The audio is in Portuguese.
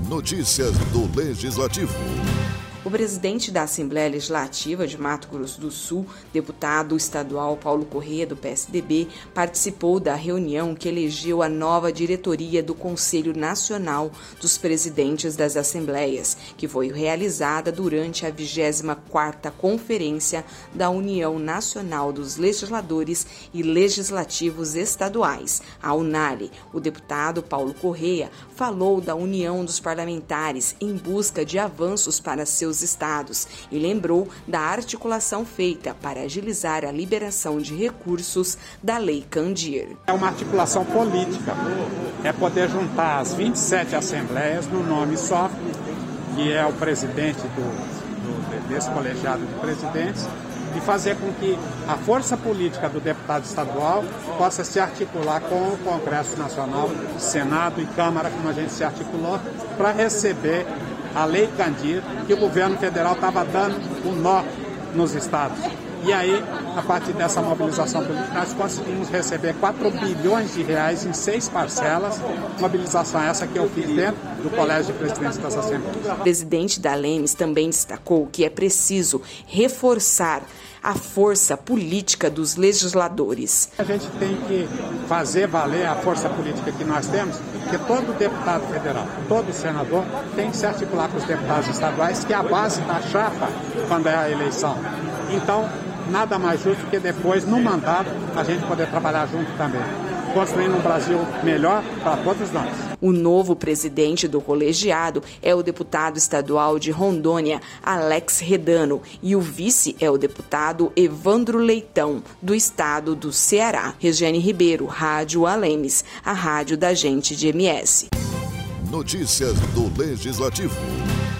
Notícias do Legislativo. O presidente da Assembleia Legislativa de Mato Grosso do Sul, deputado estadual Paulo Correia, do PSDB, participou da reunião que elegeu a nova diretoria do Conselho Nacional dos Presidentes das Assembleias, que foi realizada durante a 24ª Conferência da União Nacional dos Legisladores e Legislativos Estaduais, a UNALE. O deputado Paulo Correia falou da união dos parlamentares em busca de avanços para seus estados e lembrou da articulação feita para agilizar a liberação de recursos da Lei Candir. É uma articulação política, é poder juntar as 27 assembleias no nome só, que é o presidente desse colegiado de presidentes, e fazer com que a força política do deputado estadual possa se articular com o Congresso Nacional, Senado e Câmara, como a gente se articulou, para receber a Lei Candir, que o governo federal estava dando um nó nos estados. E aí, a partir dessa mobilização política, nós conseguimos receber 4 bilhões de reais em 6 parcelas, mobilização essa que eu fiz dentro do Colégio de Presidentes das Assembleias. O presidente da Lemes também destacou que é preciso reforçar a força política dos legisladores. A gente tem que fazer valer a força política que nós temos, porque todo deputado federal, todo senador tem que se articular com os deputados estaduais, que é a base da chapa quando é a eleição. Então, nada mais justo que depois, no mandato, a gente poder trabalhar junto também, construindo um Brasil melhor para todos nós. O novo presidente do colegiado é o deputado estadual de Rondônia, Alex Redano, e o vice é o deputado Evandro Leitão, do estado do Ceará. Regiane Ribeiro, Rádio Alemes, a rádio da gente de MS. Notícias do Legislativo.